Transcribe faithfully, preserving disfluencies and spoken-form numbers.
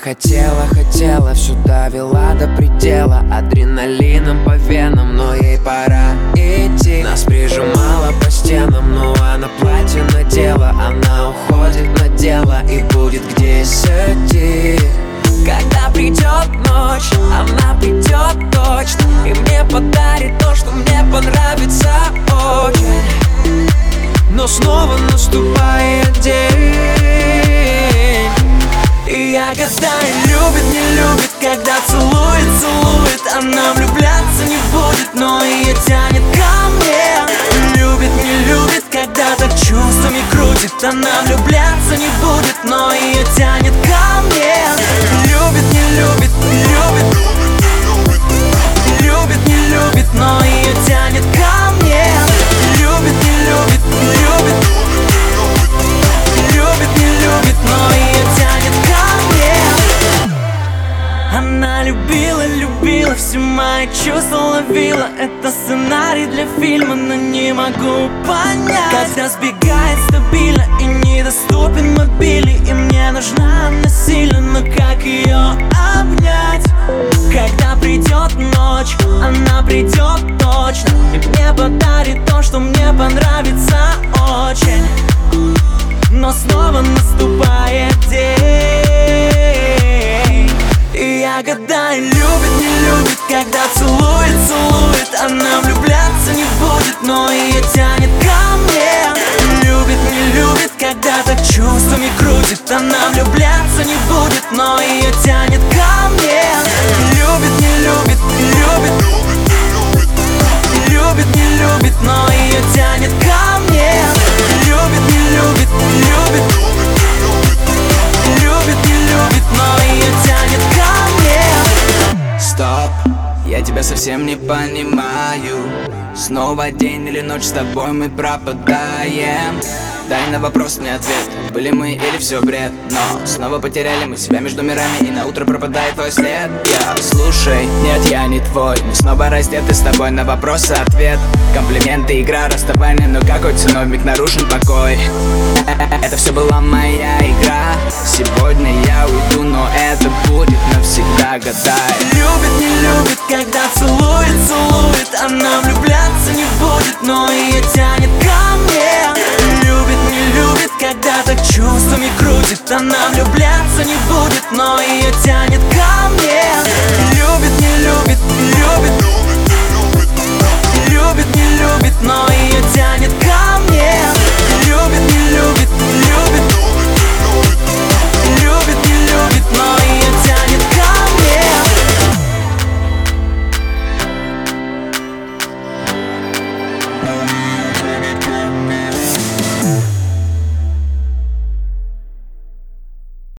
хотела, хотела, всю довела до предела, адреналином по венам, но ей пора идти. Нас прижимала по стенам, но она платье надела. Она уходит на дело и будет где сидеть. Когда придет ночь, она придет точно и мне подарит то, что мне понравится очень. Но снова наступает день, и я гадаю, любит, не любит, когда целует, целует. Она влюбляться не будет, но ее тянет ко мне. Любит, не любит, когда так чувствами крутит. Она влюбляться не будет, но ее тянет ко мне. Любит, не любит, любит, любит, не любит, но ее тянет ко мне. Любит, не любит, любит, любит, не любит, но ее тянет ко мне. Она любила, любила, все мои чувства ловила. Это сценарий для фильма, но не могу понять, когда сбегает стабильно и недоступен мобильный. И мне нужна она сильно, но как ее обнять? Когда придет ночь, она придет точно и мне подарит то, что мне понравится очень. Но снова наступает день, и я гадаю, любит, не любит, когда целует, целует. Она влюбляться не будет, но ее тянет ко мне. Любит, не любит, когда так чувствами крутит. Она влюбляться не будет, но ее тянет ко мне. Любит, не любит, любит, любит, не любит, но ее тянет ко мне. Любит, не любит, любит, любит, не любит, но ее тянет ко мне. Стоп, я тебя совсем не понимаю. Снова день или ночь, с тобой мы пропадаем. Дай на вопрос мне ответ, были мы или все бред? Но снова потеряли мы себя между мирами, и на утро пропадает твой след. Я слушай, нет, я не твой. Мы снова раздеты с тобой, на вопрос ответ. Комплименты, игра, расставание, но какой ценой вмиг нарушен покой? Это все была моя игра. Сегодня я уйду, но это будет навсегда, гадай. Любит, не любит, когда целует, целует. Она влюбляться не будет, но ее тянет ко мне. Любит, не любит, когда так чувствами крутит. Она влюбляться не будет, но ее тянет ко мне.